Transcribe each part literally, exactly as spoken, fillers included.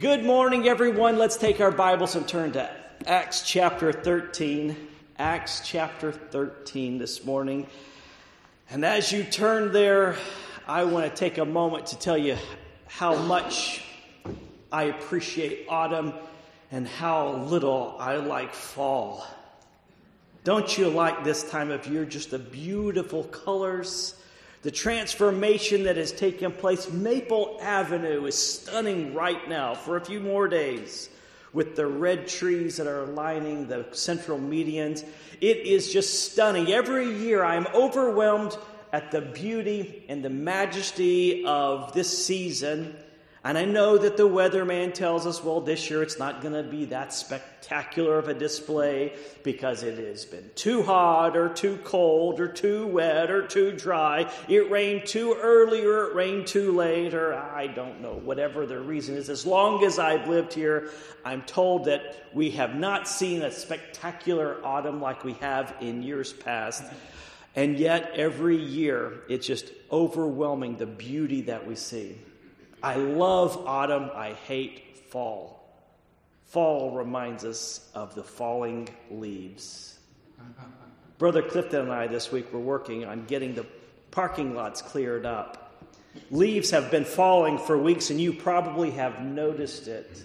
Good morning, everyone. Let's take our Bibles and turn to Acts chapter thirteen. Acts chapter thirteen this morning. And as you turn there, I want to take a moment to tell you how much I appreciate autumn and how little I like fall. Don't you like this time of year? Just the beautiful colors, the transformation that has taken place. Maple Avenue is stunning right now for a few more days with the red trees that are lining the central medians. It is just stunning. Every year I am overwhelmed at the beauty and the majesty of this season. And I know that the weatherman tells us, well, this year it's not going to be that spectacular of a display because it has been too hot or too cold or too wet or too dry. It rained too early or it rained too late, or I don't know, whatever the reason is. As long as I've lived here, I'm told that we have not seen a spectacular autumn like we have in years past. And yet every year it's just overwhelming, the beauty that we see. I love autumn. I hate fall. Fall reminds us of the falling leaves. Brother Clifton and I this week were working on getting the parking lots cleared up. Leaves have been falling for weeks, and you probably have noticed it.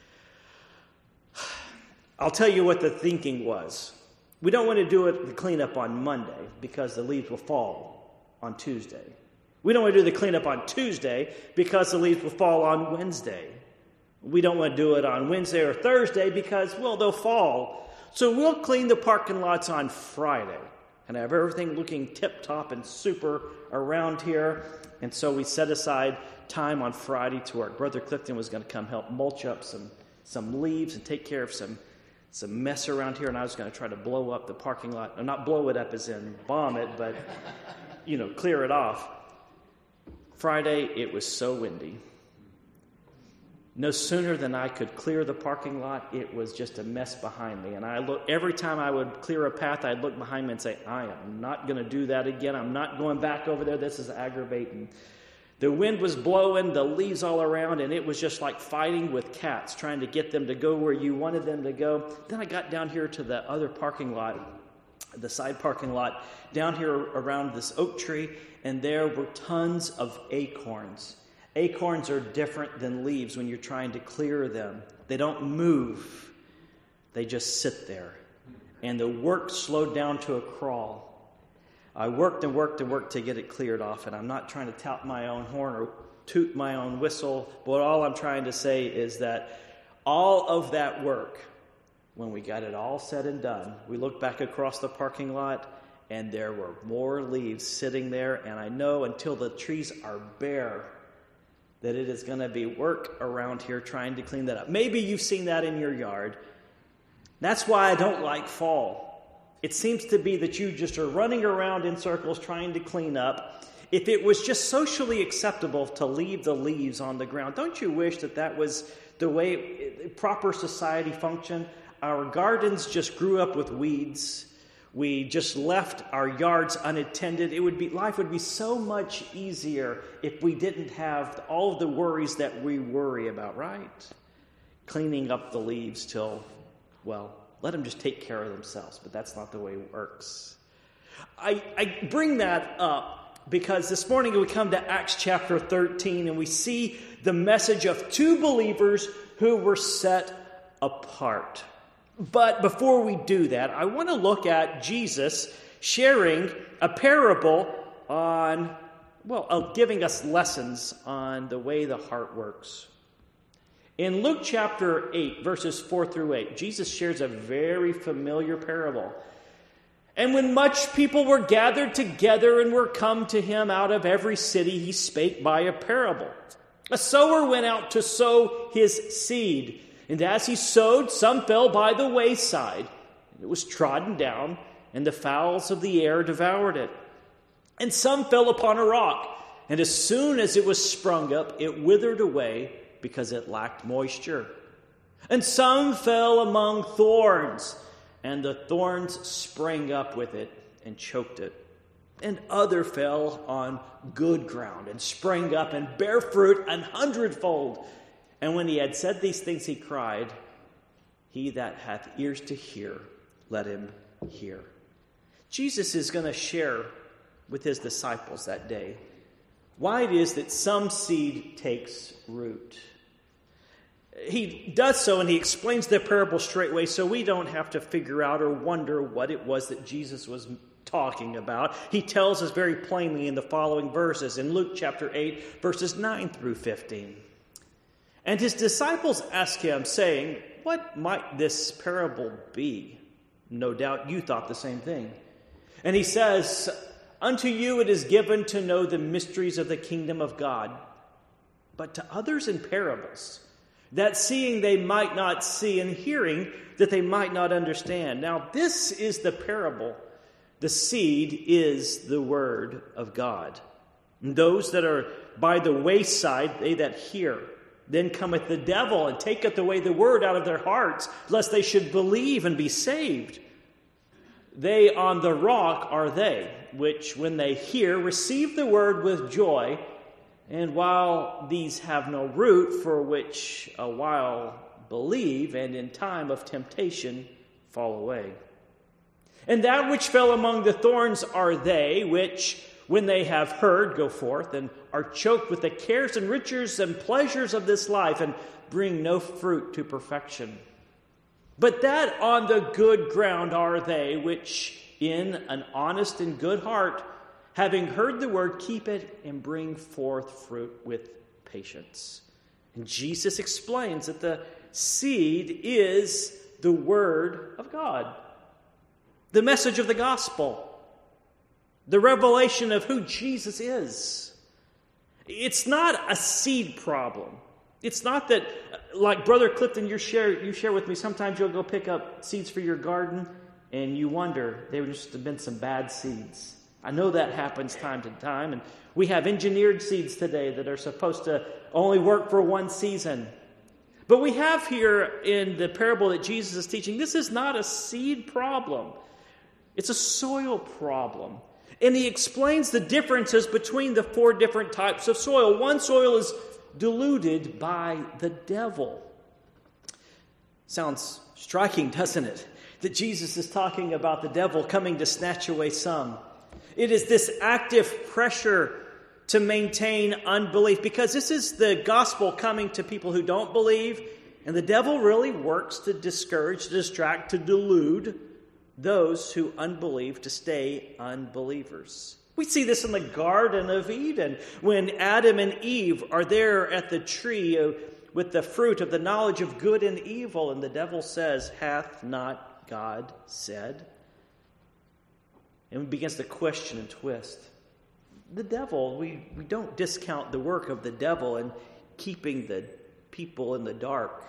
I'll tell you what the thinking was. We don't want to do it, the cleanup on Monday because the leaves will fall on Tuesday. We don't want to do the cleanup on Tuesday because the leaves will fall on Wednesday. We don't want to do it on Wednesday or Thursday because, well, they'll fall. So we'll clean the parking lots on Friday and have everything looking tip-top and super around here. And so we set aside time on Friday to work. Brother Clifton was going to come help mulch up some, some leaves and take care of some, some mess around here. And I was going to try to blow up the parking lot. Or not blow it up as in bomb it, but, you know, clear it off. Friday, it was so windy. No sooner than I could clear the parking lot, it was just a mess behind me. And I look every time I would clear a path, I'd look behind me and say, I am not going to do that again. I'm not going back over there. This is aggravating. The wind was blowing, the leaves all around, and it was just like fighting with cats, trying to get them to go where you wanted them to go. Then I got down here to the other parking lot, the side parking lot, down here around this oak tree, and there were tons of acorns. Acorns are different than leaves when you're trying to clear them. They don't move. They just sit there. And the work slowed down to a crawl. I worked and worked and worked to get it cleared off, and I'm not trying to tout my own horn or toot my own whistle, but all I'm trying to say is that all of that work, when we got it all said and done, we looked back across the parking lot, and there were more leaves sitting there. And I know until the trees are bare that it is going to be work around here trying to clean that up. Maybe you've seen that in your yard. That's why I don't like fall. It seems to be that you just are running around in circles trying to clean up. If it was just socially acceptable to leave the leaves on the ground, don't you wish that that was the way proper society functioned? Our gardens just grew up with weeds. We just left our yards unattended. It would be life would be so much easier if we didn't have all of the worries that we worry about, right? Cleaning up the leaves till, well, let them just take care of themselves. But that's not the way it works. I, I bring that up because this morning we come to Acts chapter thirteen and we see the message of two believers who were set apart. But before we do that, I want to look at Jesus sharing a parable on, well, uh, giving us lessons on the way the heart works. In Luke chapter eight, verses four through eight, Jesus shares a very familiar parable. And when much people were gathered together and were come to him out of every city, he spake by a parable. A sower went out to sow his seed. And as he sowed, some fell by the wayside, and it was trodden down, and the fowls of the air devoured it. And some fell upon a rock, and as soon as it was sprung up, it withered away because it lacked moisture. And some fell among thorns, and the thorns sprang up with it and choked it. And other fell on good ground and sprang up and bare fruit an hundredfold. And when he had said these things, he cried, "He that hath ears to hear, let him hear." Jesus is going to share with his disciples that day why it is that some seed takes root. He does so, and he explains the parable straightway, so we don't have to figure out or wonder what it was that Jesus was talking about. He tells us very plainly in the following verses, in Luke chapter eight, verses nine through fifteen. And his disciples asked him, saying, "What might this parable be?" No doubt you thought the same thing. And he says, "Unto you it is given to know the mysteries of the kingdom of God, but to others in parables, that seeing they might not see, and hearing that they might not understand." Now this is the parable. The seed is the word of God. And those that are by the wayside, they that hear. Then cometh the devil, and taketh away the word out of their hearts, lest they should believe and be saved. They on the rock are they, which when they hear, receive the word with joy, and while these have no root, for which a while believe, and in time of temptation fall away. And that which fell among the thorns are they, which, when they have heard, go forth, and are choked with the cares and riches and pleasures of this life, and bring no fruit to perfection. But that on the good ground are they, which in an honest and good heart, having heard the word, keep it and bring forth fruit with patience. And Jesus explains that the seed is the word of God, the message of the gospel, the revelation of who Jesus is. It's not a seed problem. It's not that, like Brother Clifton, you share, you share with me, sometimes you'll go pick up seeds for your garden and you wonder, they must have been some bad seeds. I know that happens time to time, and we have engineered seeds today that are supposed to only work for one season. But we have here in the parable that Jesus is teaching, this is not a seed problem. It's a soil problem. And he explains the differences between the four different types of soil. One soil is diluted by the devil. Sounds striking, doesn't it? That Jesus is talking about the devil coming to snatch away some. It is this active pressure to maintain unbelief, because this is the gospel coming to people who don't believe, and the devil really works to discourage, to distract, to delude those who unbelieve to stay unbelievers. We see this in the Garden of Eden when Adam and Eve are there at the tree with the fruit of the knowledge of good and evil, and the devil says, "Hath not God said?" And he begins to question and twist. The devil, we, we don't discount the work of the devil in keeping the people in the dark.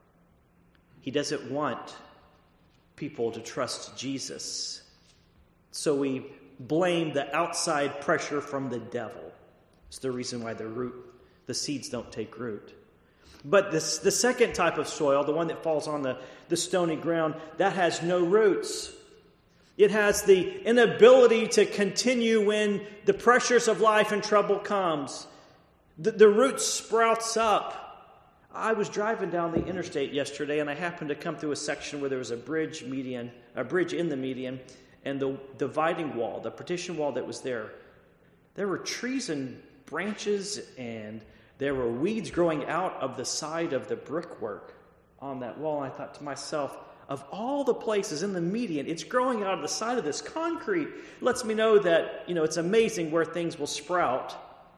He doesn't want people to trust Jesus. So we blame the outside pressure from the devil. It's the reason why the root, the seeds don't take root. But this, the second type of soil, the one that falls on the, the stony ground, that has no roots. It has the inability to continue when the pressures of life and trouble comes. The, the root sprouts up. I was driving down the interstate yesterday, and I happened to come through a section where there was a bridge median, a bridge in the median, and the dividing wall, the partition wall that was there. There were trees and branches, and there were weeds growing out of the side of the brickwork on that wall. And I thought to myself, of all the places in the median, it's growing out of the side of this concrete. It lets me know that, you know, it's amazing where things will sprout.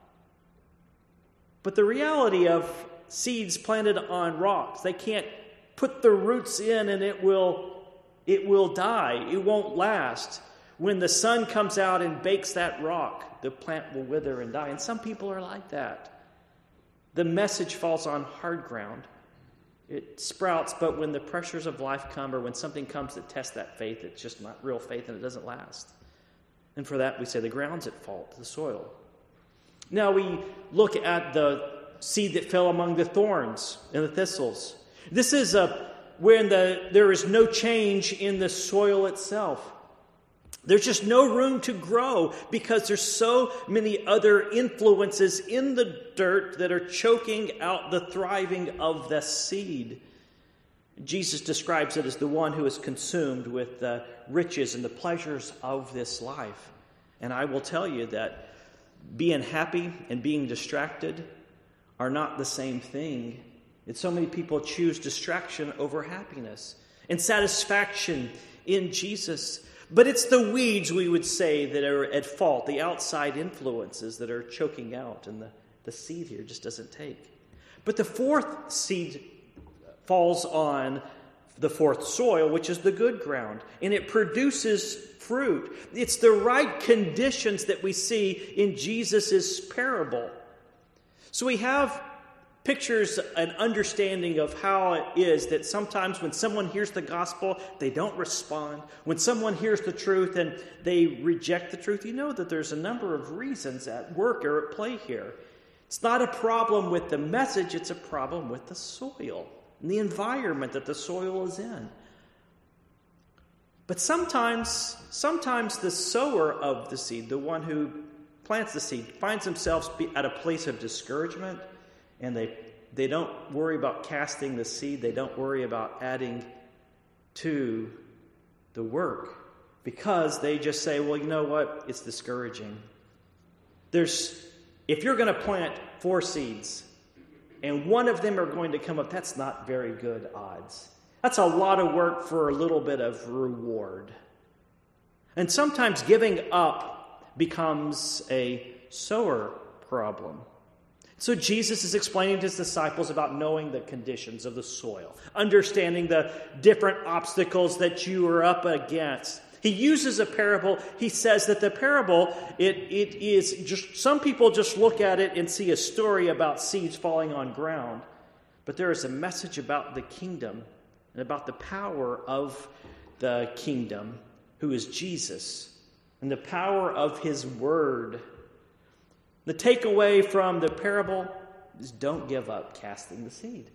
But the reality of seeds planted on rocks, they can't put the roots in and it will, it will die. It won't last. When the sun comes out and bakes that rock, the plant will wither and die. And some people are like that. The message falls on hard ground. It sprouts, but when the pressures of life come, or when something comes to test that faith, it's just not real faith and it doesn't last. And for that, we say the ground's at fault, the soil. Now we look at the seed that fell among the thorns and the thistles. This is a, when the, there is no change in the soil itself. There's just no room to grow because there's so many other influences in the dirt that are choking out the thriving of the seed. Jesus describes it as the one who is consumed with the riches and the pleasures of this life. And I will tell you that being happy and being distracted are not the same thing. And so many people choose distraction over happiness and satisfaction in Jesus. But it's the weeds, we would say, that are at fault, the outside influences that are choking out, and the, the seed here just doesn't take. But the fourth seed falls on the fourth soil, which is the good ground, and it produces fruit. It's the right conditions that we see in Jesus' parable. So we have pictures an understanding of how it is that sometimes when someone hears the gospel, they don't respond. When someone hears the truth and they reject the truth, you know that there's a number of reasons at work or at play here. It's not a problem with the message, it's a problem with the soil and the environment that the soil is in. But sometimes, sometimes the sower of the seed, the one who plants the seed, finds themselves at a place of discouragement, and they they don't worry about casting the seed. They don't worry about adding to the work because they just say, well, you know what? It's discouraging. There's, if you're going to plant four seeds and one of them are going to come up, that's not very good odds. That's a lot of work for a little bit of reward. And sometimes giving up becomes a sower problem. So Jesus is explaining to his disciples about knowing the conditions of the soil, understanding the different obstacles that you are up against. He uses a parable. He says that the parable, it, it is just, some people just look at it and see a story about seeds falling on ground. But there is a message about the kingdom and about the power of the kingdom, who is Jesus, and the power of his word. The takeaway from the parable is don't give up casting the seed.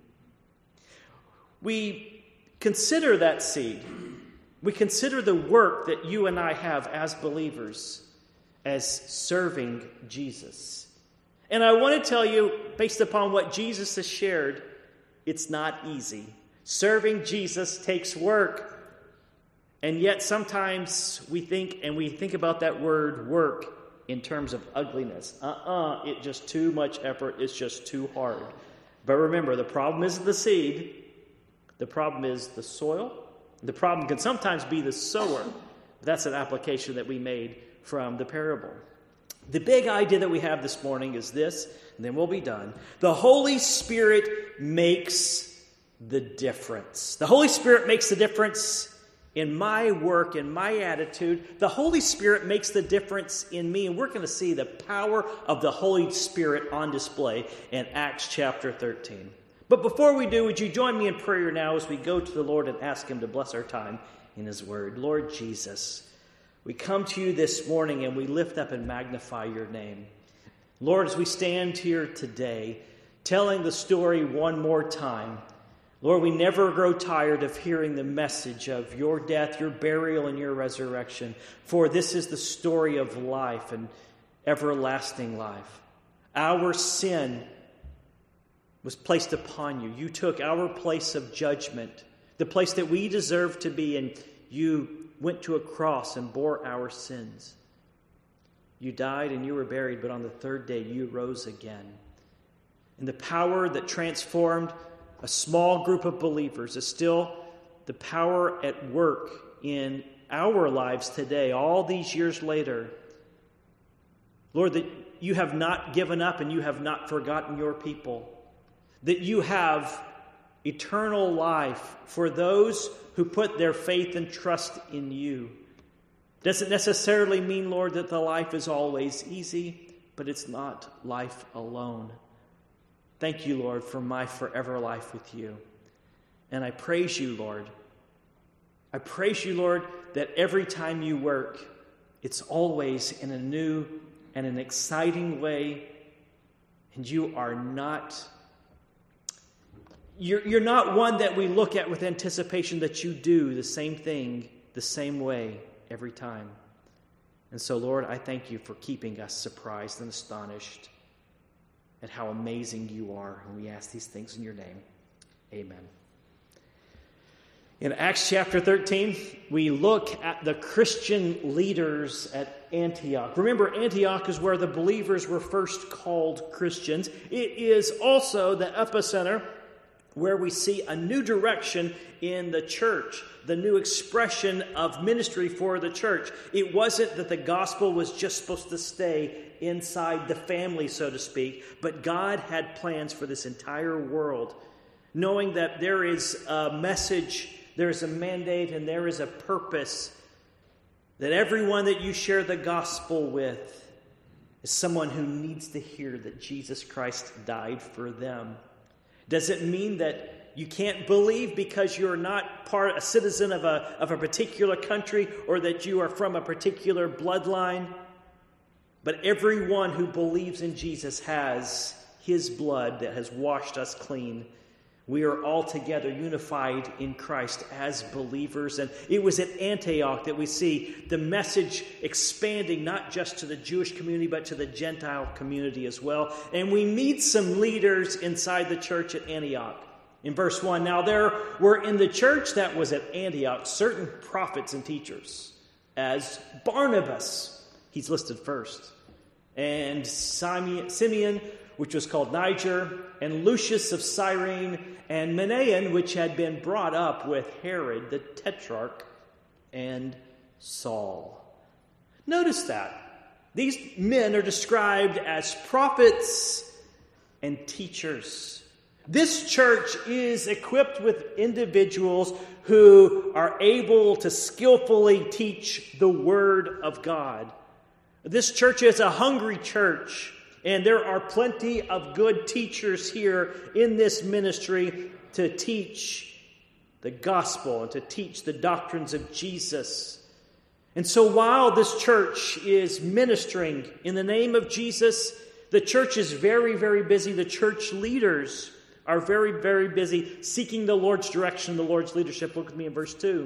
We consider that seed. We consider the work that you and I have as believers as serving Jesus. And I want to tell you, based upon what Jesus has shared, it's not easy. Serving Jesus takes work. And yet sometimes we think, and we think about that word work in terms of ugliness. Uh-uh, it's just too much effort. It's just too hard. But remember, the problem isn't the seed. The problem is the soil. The problem can sometimes be the sower. That's an application that we made from the parable. The big idea that we have this morning is this, and then we'll be done. The Holy Spirit makes the difference. The Holy Spirit makes the difference in my work, in my attitude. The Holy Spirit makes the difference in me. And we're going to see the power of the Holy Spirit on display in Acts chapter thirteen. But before we do, would you join me in prayer now as we go to the Lord and ask him to bless our time in his word. Lord Jesus, we come to you this morning and we lift up and magnify your name. Lord, as we stand here today, telling the story one more time, Lord, we never grow tired of hearing the message of your death, your burial, and your resurrection. For this is the story of life and everlasting life. Our sin was placed upon you. You took our place of judgment, the place that we deserve to be, and you went to a cross and bore our sins. You died and you were buried, but on the third day you rose again. And the power that transformed a small group of believers is still the power at work in our lives today, all these years later. Lord, that you have not given up and you have not forgotten your people. That you have eternal life for those who put their faith and trust in you. Doesn't necessarily mean, Lord, that the life is always easy, but it's not life alone. Thank you, Lord, for my forever life with you. And I praise you, Lord. I praise you, Lord, that every time you work, it's always in a new and an exciting way. And you are not, you're, you're not one that we look at with anticipation that you do the same thing the same way every time. And so, Lord, I thank you for keeping us surprised and astonished at how amazing you are. And we ask these things in your name. Amen. In Acts chapter thirteen, we look at the Christian leaders at Antioch. Remember, Antioch is where the believers were first called Christians. It is also the epicenter where we see a new direction in the church, the new expression of ministry for the church. It wasn't that the gospel was just supposed to stay inside the family, so to speak, but God had plans for this entire world, knowing that there is a message, there is a mandate, and there is a purpose, that everyone that you share the gospel with is someone who needs to hear that Jesus Christ died for them. Does it mean that you can't believe because you're not part, a citizen of a, of a particular country, or that you are from a particular bloodline? But everyone who believes in Jesus has his blood that has washed us clean. We are all together unified in Christ as believers. And it was at Antioch that we see the message expanding not just to the Jewish community, but to the Gentile community as well. And we meet some leaders inside the church at Antioch. In verse one, now there were in the church that was at Antioch certain prophets and teachers, as Barnabas, he's listed first, and Simeon, which was called Niger, and Lucius of Cyrene, and Manaen, which had been brought up with Herod the Tetrarch, and Saul. Notice that. These men are described as prophets and teachers. This church is equipped with individuals who are able to skillfully teach the Word of God. This church is a hungry church. And there are plenty of good teachers here in this ministry to teach the gospel and to teach the doctrines of Jesus. And so while this church is ministering in the name of Jesus, the church is very, very busy. The church leaders are very, very busy seeking the Lord's direction, the Lord's leadership. Look with me in verse two.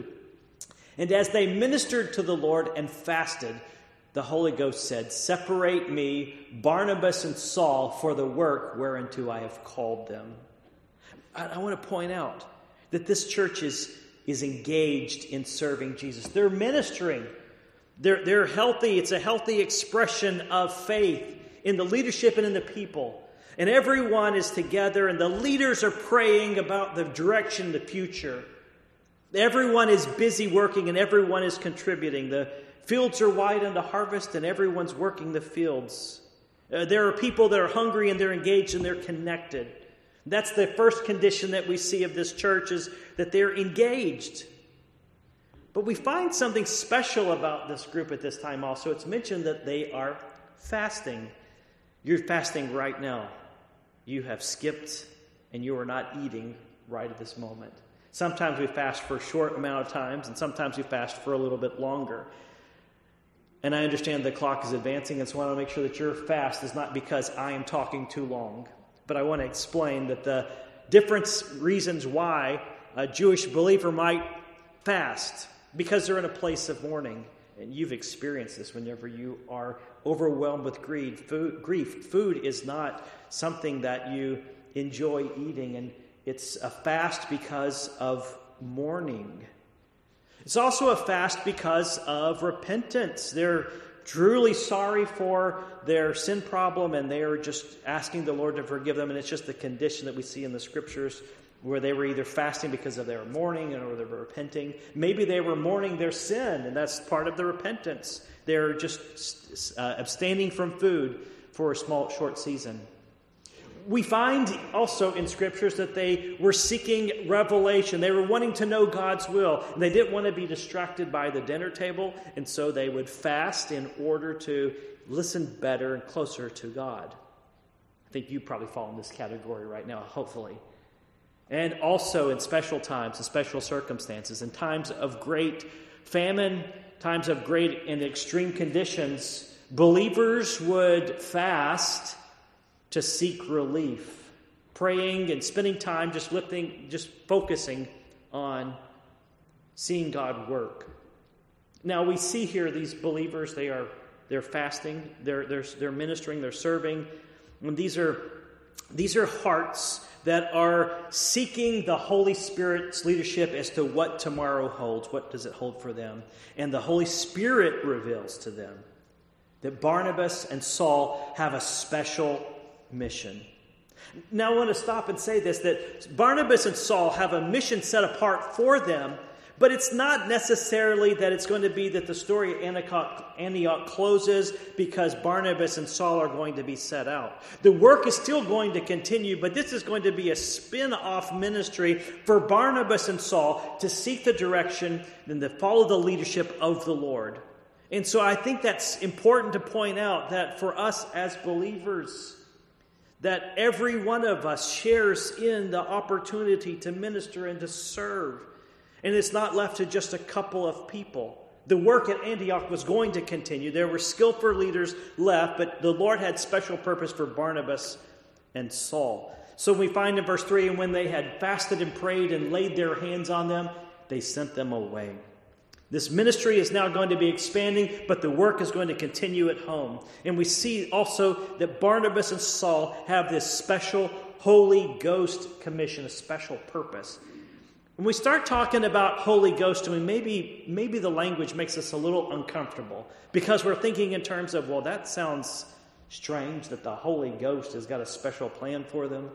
And as they ministered to the Lord and fasted, the Holy Ghost said, separate me, Barnabas and Saul, for the work whereunto I have called them. I, I want to point out that this church is, is engaged in serving Jesus. They're ministering. They're, they're healthy. It's a healthy expression of faith in the leadership and in the people. And everyone is together, and the leaders are praying about the direction, the future. Everyone is busy working, and everyone is contributing. The fields are wide unto harvest, and everyone's working the fields. Uh, there are people that are hungry, and they're engaged, and they're connected. That's the first condition that we see of this church, is that they're engaged. But we find something special about this group at this time also. It's mentioned that they are fasting. You're fasting right now. You have skipped, and you are not eating right at this moment. Sometimes we fast for a short amount of times, and sometimes we fast for a little bit longer. And I understand the clock is advancing, and so I want to make sure that your fast is not because I am talking too long. But I want to explain that the different reasons why a Jewish believer might fast, because they're in a place of mourning. And you've experienced this whenever you are overwhelmed with greed. Food, grief. Food is not something that you enjoy eating, and it's a fast because of mourning. It's also a fast because of repentance. They're truly sorry for their sin problem, and they are just asking the Lord to forgive them. And it's just the condition that we see in the Scriptures, where they were either fasting because of their mourning or they were repenting. Maybe they were mourning their sin, and that's part of the repentance. They're just uh, abstaining from food for a small, short season. We find also in Scriptures that they were seeking revelation. They were wanting to know God's will. And they didn't want to be distracted by the dinner table, and so they would fast in order to listen better and closer to God. I think you probably fall in this category right now, hopefully. And also in special times, in special circumstances, in times of great famine, times of great and extreme conditions, believers would fast to seek relief, praying and spending time just lifting, just focusing on seeing God work. Now we see here these believers, they are they're fasting, they're they're they're ministering, they're serving. And these are these are hearts that are seeking the Holy Spirit's leadership as to what tomorrow holds. What does it hold for them? And the Holy Spirit reveals to them that Barnabas and Saul have a special mission. Now I want to stop and say this, that Barnabas and Saul have a mission set apart for them, but it's not necessarily that it's going to be that the story of Antioch, Antioch closes because Barnabas and Saul are going to be set out. The work is still going to continue, but this is going to be a spin-off ministry for Barnabas and Saul to seek the direction and to follow the leadership of the Lord. And so I think that's important to point out that for us as believers, that every one of us shares in the opportunity to minister and to serve. And it's not left to just a couple of people. The work at Antioch was going to continue. There were skillful leaders left, but the Lord had special purpose for Barnabas and Saul. So we find in verse three, and when they had fasted and prayed and laid their hands on them, they sent them away. This ministry is now going to be expanding, but the work is going to continue at home. And we see also that Barnabas and Saul have this special Holy Ghost commission, a special purpose. When we start talking about Holy Ghost, I mean, maybe, maybe the language makes us a little uncomfortable because we're thinking in terms of, well, that sounds strange that the Holy Ghost has got a special plan for them.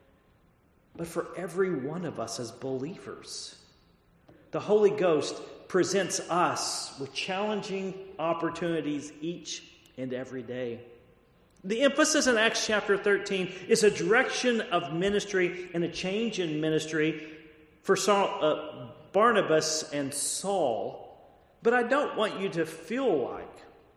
But for every one of us as believers, the Holy Ghost presents us with challenging opportunities each and every day. The emphasis in Acts chapter thirteen is a direction of ministry and a change in ministry for Saul, uh, Barnabas and Saul. But I don't want you to feel like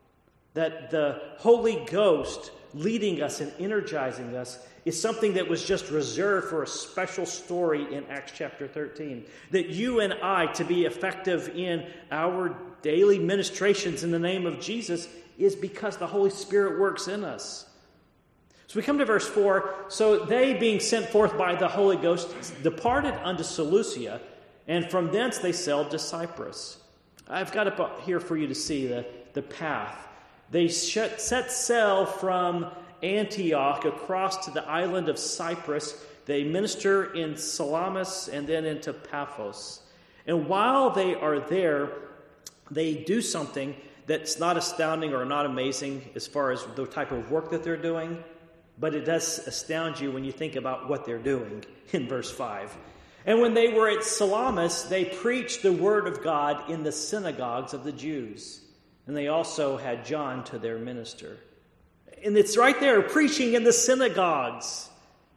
that the Holy Ghost leading us and energizing us is something that was just reserved for a special story in Acts chapter thirteen. That you and I, to be effective in our daily ministrations in the name of Jesus, is because the Holy Spirit works in us. So we come to verse four. So they, being sent forth by the Holy Ghost, departed unto Seleucia, and from thence they sailed to Cyprus. I've got it up here for you to see the, the path. They set sail from Antioch across to the island of Cyprus. They minister in Salamis and then into Paphos. And while they are there, they do something that's not astounding or not amazing as far as the type of work that they're doing, but it does astound you when you think about what they're doing in verse five. And when they were at Salamis, they preached the word of God in the synagogues of the Jews. And they also had John to their minister. And it's right there, preaching in the synagogues.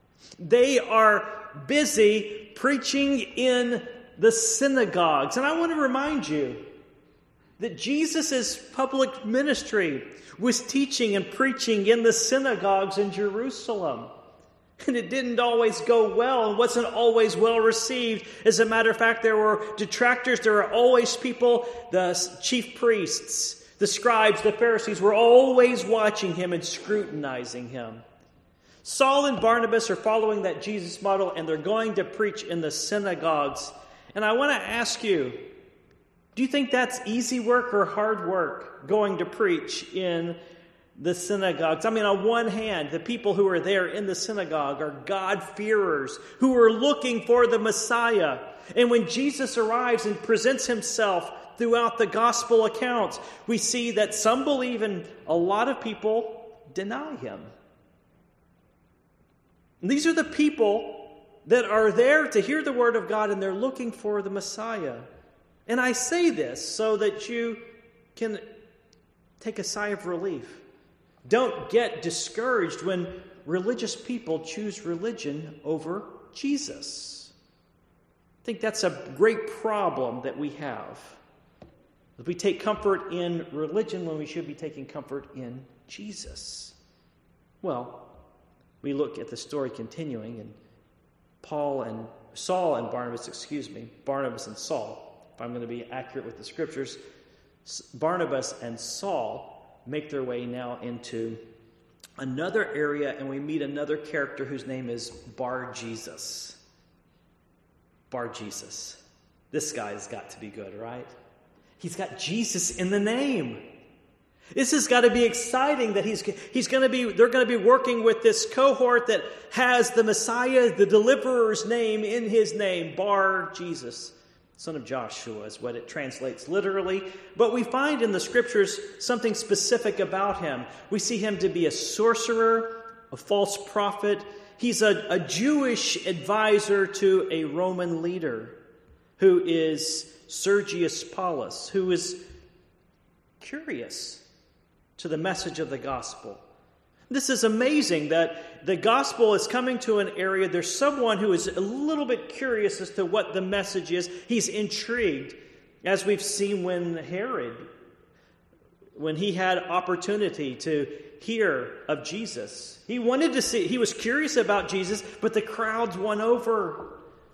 They are busy preaching in the synagogues. And I want to remind you that Jesus' public ministry was teaching and preaching in the synagogues in Jerusalem. And it didn't always go well and wasn't always well received. As a matter of fact, there were detractors. There were always people, the chief priests, the scribes, the Pharisees were always watching him and scrutinizing him. Saul and Barnabas are following that Jesus model, and they're going to preach in the synagogues. And I want to ask you, do you think that's easy work or hard work, going to preach in the synagogues? I mean, on one hand, the people who are there in the synagogue are God-fearers who are looking for the Messiah. And when Jesus arrives and presents himself throughout the gospel accounts, we see that some believe and a lot of people deny him. And these are the people that are there to hear the word of God, and they're looking for the Messiah. And I say this so that you can take a sigh of relief. Don't get discouraged when religious people choose religion over Jesus. I think that's a great problem that we have. We take comfort in religion when we should be taking comfort in Jesus. Well, we look at the story continuing, and Paul and Saul and Barnabas, excuse me, Barnabas and Saul, if I'm going to be accurate with the scriptures, Barnabas and Saul make their way now into another area, and we meet another character whose name is Bar-Jesus. Bar-Jesus. This guy's got to be good, right? He's got Jesus in the name. This has got to be exciting that he's, he's going to be, they're going to be working with this cohort that has the Messiah, the deliverer's name in his name, Bar Jesus, son of Joshua is what it translates literally. But we find in the scriptures something specific about him. We see him to be a sorcerer, a false prophet. He's a, a Jewish advisor to a Roman leader who is Sergius Paulus, who is curious to the message of the gospel. This is amazing that the gospel is coming to an area. There's someone who is a little bit curious as to what the message is. He's intrigued, as we've seen when Herod, when he had opportunity to hear of Jesus. He wanted to see, he was curious about Jesus, but the crowds won over.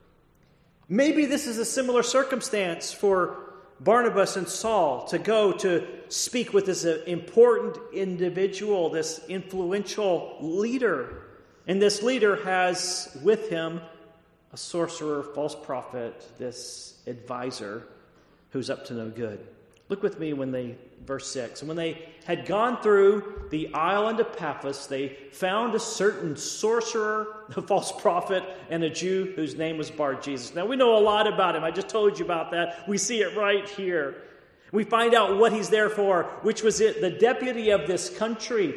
Maybe this is a similar circumstance for Barnabas and Saul to go to speak with this important individual, this influential leader. And this leader has with him a sorcerer, false prophet, this advisor who's up to no good. Look with me when they, verse six, and when they had gone through the island of Paphos, they found a certain sorcerer, a false prophet, and a Jew whose name was Bar Jesus. Now we know a lot about him. I just told you about that. We see it right here. We find out what he's there for, which was it, the deputy of this country,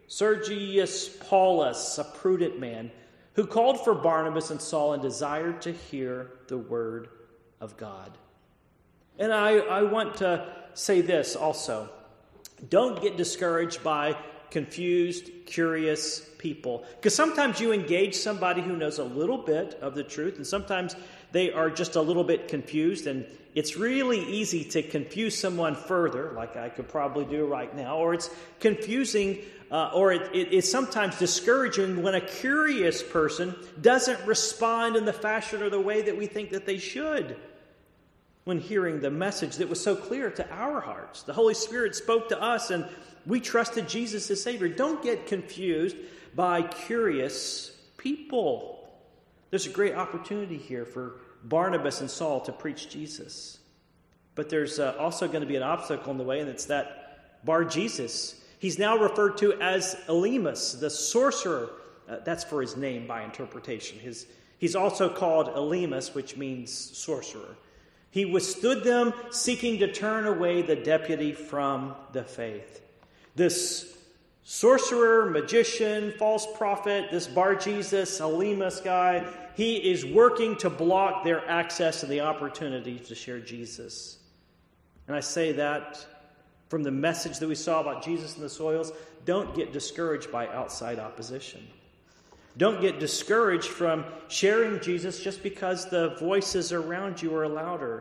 Sergius Paulus, a prudent man, who called for Barnabas and Saul and desired to hear the word of God. And I, I want to say this also. Don't get discouraged by confused, curious people. Because sometimes you engage somebody who knows a little bit of the truth, and sometimes they are just a little bit confused, and it's really easy to confuse someone further, like I could probably do right now, or it's confusing, uh, or it, it, it's sometimes discouraging when a curious person doesn't respond in the fashion or the way that we think that they should when hearing the message that was so clear to our hearts. The Holy Spirit spoke to us, and we trusted Jesus as Savior. Don't get confused by curious people. There's a great opportunity here for Barnabas and Saul to preach Jesus. But there's uh, also going to be an obstacle in the way, and it's that Bar Jesus. He's now referred to as Elymas, the sorcerer. Uh, that's for his name by interpretation. His, he's also called Elymas, which means sorcerer. He withstood them, seeking to turn away the deputy from the faith. This sorcerer, magician, false prophet, this Bar Jesus, Elymas guy, he is working to block their access and the opportunity to share Jesus. And I say that from the message that we saw about Jesus in the soils. Don't get discouraged by outside opposition. Don't get discouraged from sharing Jesus just because the voices around you are louder.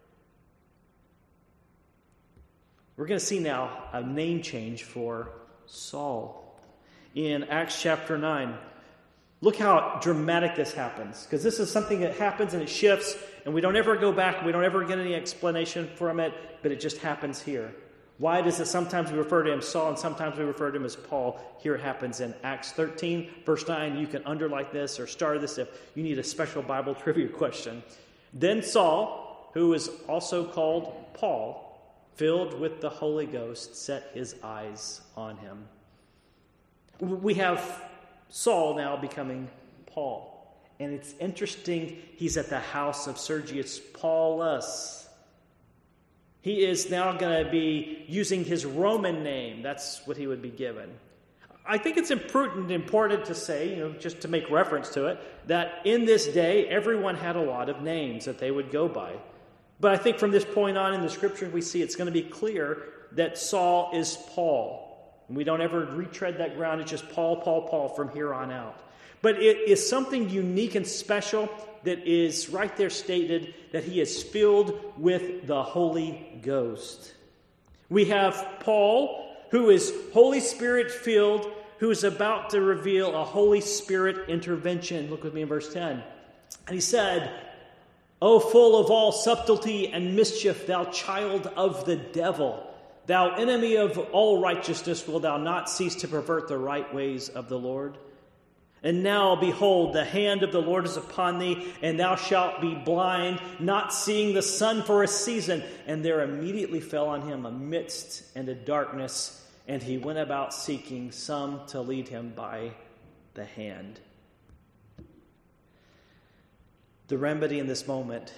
We're going to see now a name change for Saul. In Acts chapter nine, look how dramatic this happens. Because this is something that happens and it shifts, and we don't ever go back, we don't ever get any explanation from it, but it just happens here. Why does it sometimes we refer to him Saul and sometimes we refer to him as Paul? Here it happens in Acts thirteen, verse nine. You can underline this or star this if you need a special Bible trivia question. Then Saul, who is also called Paul, filled with the Holy Ghost, set his eyes on him. We have Saul now becoming Paul. And it's interesting, he's at the house of Sergius Paulus. He is now going to be using his Roman name. That's what he would be given. I think it's important, important to say, you know, just to make reference to it, that in this day, everyone had a lot of names that they would go by. But I think from this point on in the scripture, we see it's going to be clear that Saul is Paul. And we don't ever retread that ground. It's just Paul, Paul, Paul from here on out. But it is something unique and special that is right there stated that he is filled with the Holy Ghost. We have Paul, who is Holy Spirit filled, who is about to reveal a Holy Spirit intervention. Look with me in verse ten. And he said, O full of all subtlety and mischief, thou child of the devil, thou enemy of all righteousness, will thou not cease to pervert the right ways of the Lord? And now, behold, the hand of the Lord is upon thee, and thou shalt be blind, not seeing the sun for a season. And there immediately fell on him a mist and a darkness, and he went about seeking some to lead him by the hand. The remedy in this moment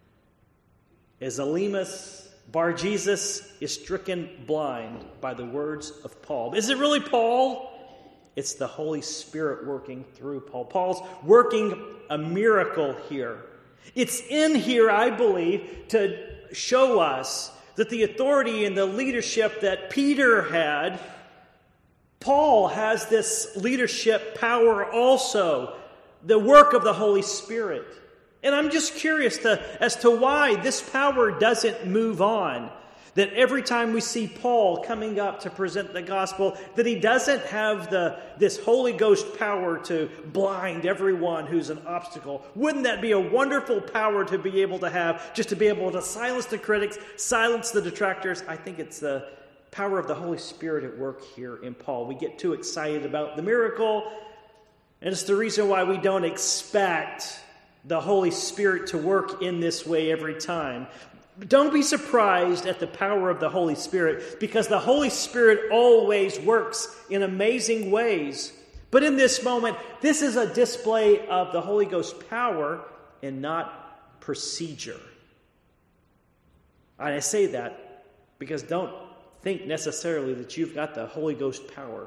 is Elymas Bar-Jesus is stricken blind by the words of Paul. Is it really Paul? It's the Holy Spirit working through Paul. Paul's working a miracle here. It's in here, I believe, to show us that the authority and the leadership that Peter had, Paul has this leadership power also, the work of the Holy Spirit. And I'm just curious to, as to why this power doesn't move on. That every time we see Paul coming up to present the gospel, that he doesn't have the this Holy Ghost power to blind everyone who's an obstacle. Wouldn't that be a wonderful power to be able to have, just to be able to silence the critics, silence the detractors? I think it's the power of the Holy Spirit at work here in Paul. We get too excited about the miracle, and it's the reason why we don't expect the Holy Spirit to work in this way every time. Don't be surprised at the power of the Holy Spirit, because the Holy Spirit always works in amazing ways. But in this moment, this is a display of the Holy Ghost power and not procedure. And I say that because don't think necessarily that you've got the Holy Ghost power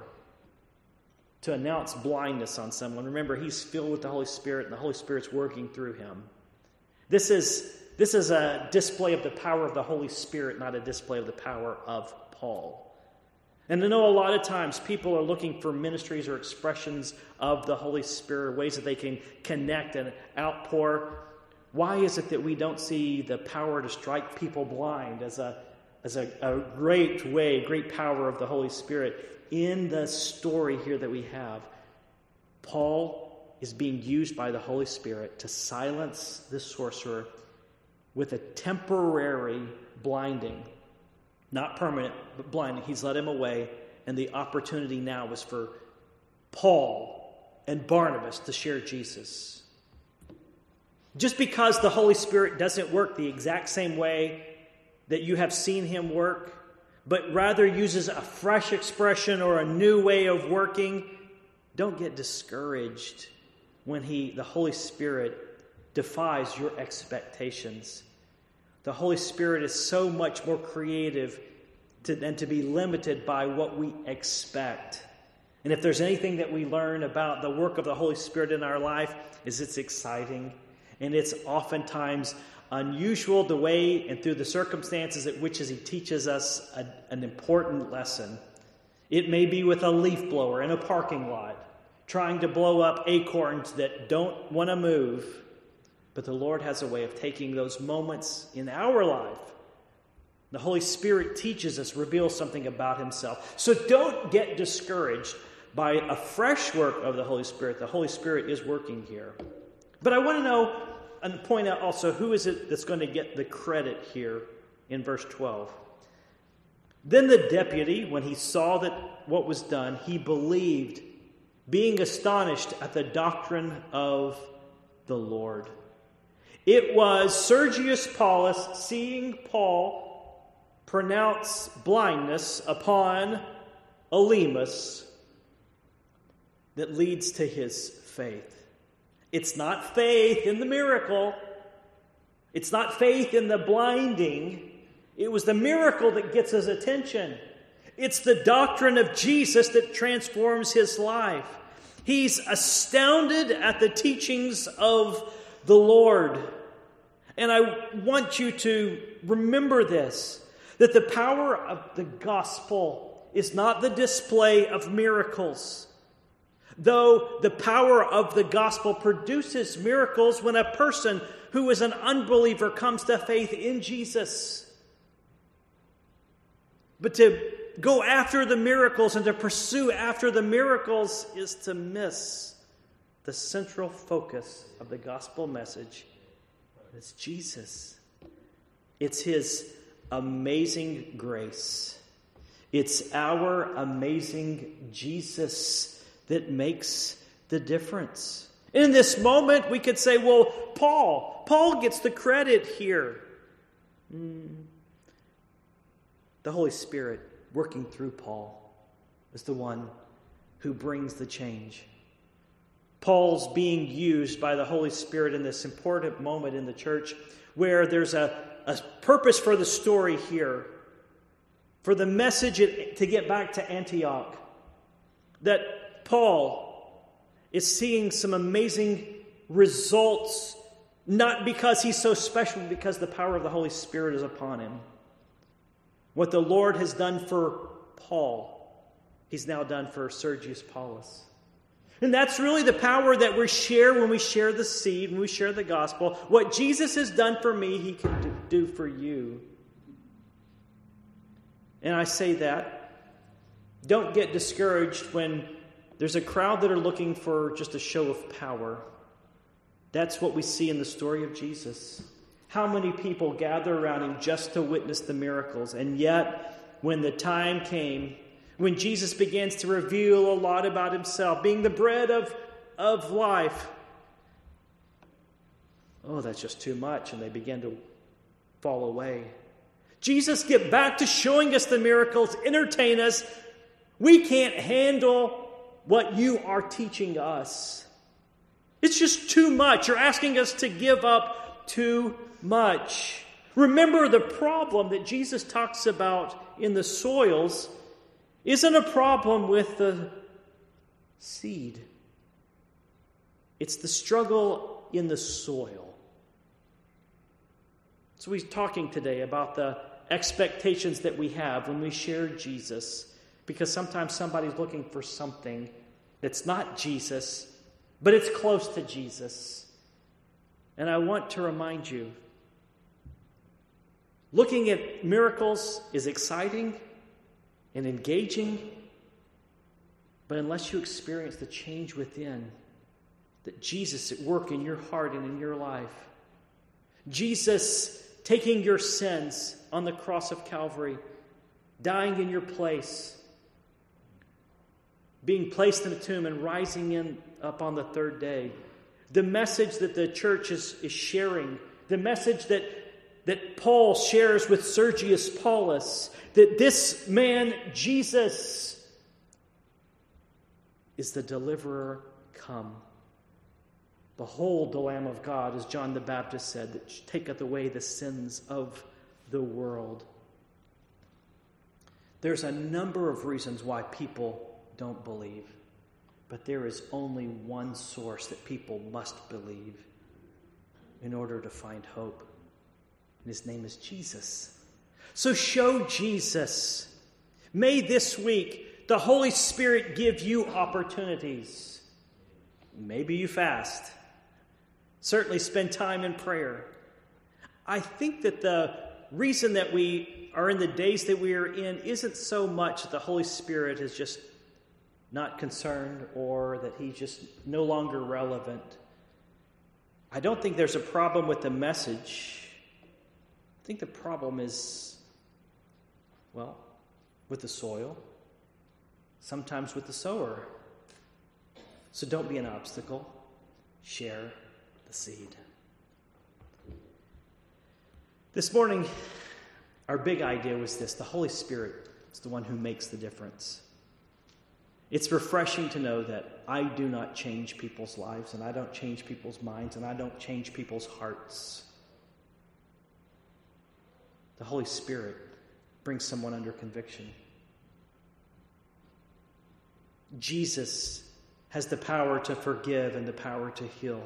to announce blindness on someone. Remember, he's filled with the Holy Spirit, and the Holy Spirit's working through him. This is This is a display of the power of the Holy Spirit, not a display of the power of Paul. And I know a lot of times people are looking for ministries or expressions of the Holy Spirit, ways that they can connect and outpour. Why is it that we don't see the power to strike people blind as a, as a, a great way, great power of the Holy Spirit? In the story here that we have, Paul is being used by the Holy Spirit to silence this sorcerer with a temporary blinding. Not permanent, but blinding. He's led him away, and the opportunity now is for Paul and Barnabas to share Jesus. Just because the Holy Spirit doesn't work the exact same way that you have seen him work, but rather uses a fresh expression or a new way of working, don't get discouraged when he, the Holy Spirit, defies your expectations. The Holy Spirit is so much more creative to, than to be limited by what we expect. And if there's anything that we learn about the work of the Holy Spirit in our life, is it's exciting. And it's oftentimes unusual the way and through the circumstances at which he teaches us a, an important lesson. It may be with a leaf blower in a parking lot, trying to blow up acorns that don't want to move. But the Lord has a way of taking those moments in our life. The Holy Spirit teaches us, reveals something about himself. So don't get discouraged by a fresh work of the Holy Spirit. The Holy Spirit is working here. But I want to know and point out also, who is it that's going to get the credit here in verse twelve? Then the deputy, when he saw that what was done, he believed, being astonished at the doctrine of the Lord. It was Sergius Paulus seeing Paul pronounce blindness upon Elymas that leads to his faith. It's not faith in the miracle. It's not faith in the blinding. It was the miracle that gets his attention. It's the doctrine of Jesus that transforms his life. He's astounded at the teachings of the Lord. And I want you to remember this, that the power of the gospel is not the display of miracles. Though the power of the gospel produces miracles when a person who is an unbeliever comes to faith in Jesus. But to go after the miracles and to pursue after the miracles is to miss the central focus of the gospel message. It's Jesus. It's his amazing grace. It's our amazing Jesus that makes the difference. In this moment, we could say, well, Paul, Paul gets the credit here. Mm. The Holy Spirit working through Paul is the one who brings the change. Paul's being used by the Holy Spirit in this important moment in the church where there's a, a purpose for the story here, for the message to get back to Antioch, that Paul is seeing some amazing results, not because he's so special, but because the power of the Holy Spirit is upon him. What the Lord has done for Paul, he's now done for Sergius Paulus. And that's really the power that we share when we share the seed, when we share the gospel. What Jesus has done for me, he can do for you. And I say that. Don't get discouraged when there's a crowd that are looking for just a show of power. That's what we see in the story of Jesus. How many people gather around him just to witness the miracles? And yet, when the time came, when Jesus begins to reveal a lot about himself, being the bread of, of life, oh, that's just too much, and they begin to fall away. Jesus, get back to showing us the miracles, entertain us. We can't handle what you are teaching us. It's just too much. You're asking us to give up too much. Remember, the problem that Jesus talks about in the soils isn't a problem with the seed. It's the struggle in the soil. So he's talking today about the expectations that we have when we share Jesus, because sometimes somebody's looking for something that's not Jesus, but it's close to Jesus. And I want to remind you, looking at miracles is exciting and engaging, but unless you experience the change within, that Jesus at work in your heart and in your life, Jesus taking your sins on the cross of Calvary, dying in your place, being placed in a tomb and rising in up on the third day, the message that the church is, is sharing, the message that that Paul shares with Sergius Paulus, that this man, Jesus, is the deliverer come. Behold the Lamb of God, as John the Baptist said, that taketh away the sins of the world. There's a number of reasons why people don't believe, but there is only one source that people must believe in order to find hope. And his name is Jesus. So show Jesus. May this week the Holy Spirit give you opportunities. Maybe you fast. Certainly spend time in prayer. I think that the reason that we are in the days that we are in isn't so much that the Holy Spirit is just not concerned or that he's just no longer relevant. I don't think there's a problem with the message. I think the problem is, well, with the soil, sometimes with the sower. So don't be an obstacle. Share the seed. This morning, our big idea was this: the Holy Spirit is the one who makes the difference. It's refreshing to know that I do not change people's lives, and I don't change people's minds, and I don't change people's hearts. The Holy Spirit brings someone under conviction. Jesus has the power to forgive and the power to heal.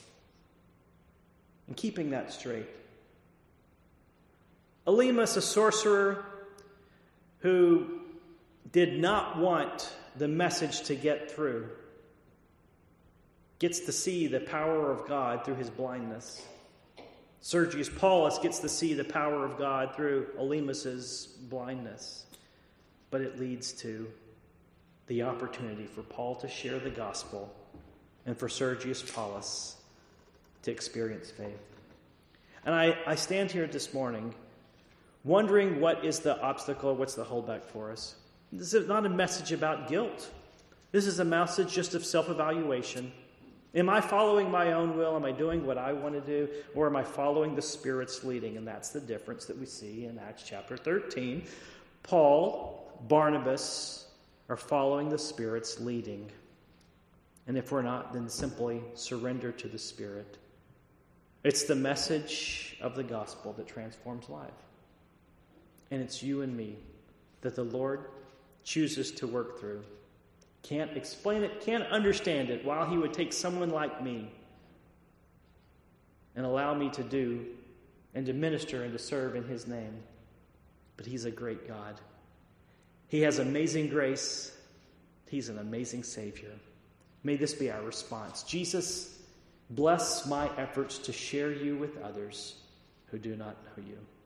And keeping that straight, Elymas, a sorcerer who did not want the message to get through, gets to see the power of God through his blindness. Sergius Paulus gets to see the power of God through Elymas's blindness. But it leads to the opportunity for Paul to share the gospel and for Sergius Paulus to experience faith. And I, I stand here this morning wondering what is the obstacle, what's the holdback for us. This is not a message about guilt. This is a message just of self-evaluation. Am I following my own will? Am I doing what I want to do? Or am I following the Spirit's leading? And that's the difference that we see in Acts chapter thirteen. Paul, Barnabas are following the Spirit's leading. And if we're not, then simply surrender to the Spirit. It's the message of the gospel that transforms life. And it's you and me that the Lord chooses to work through. Can't explain it, can't understand it, while he would take someone like me and allow me to do and to minister and to serve in his name. But he's a great God. He has amazing grace. He's an amazing Savior. May this be our response. Jesus, bless my efforts to share you with others who do not know you.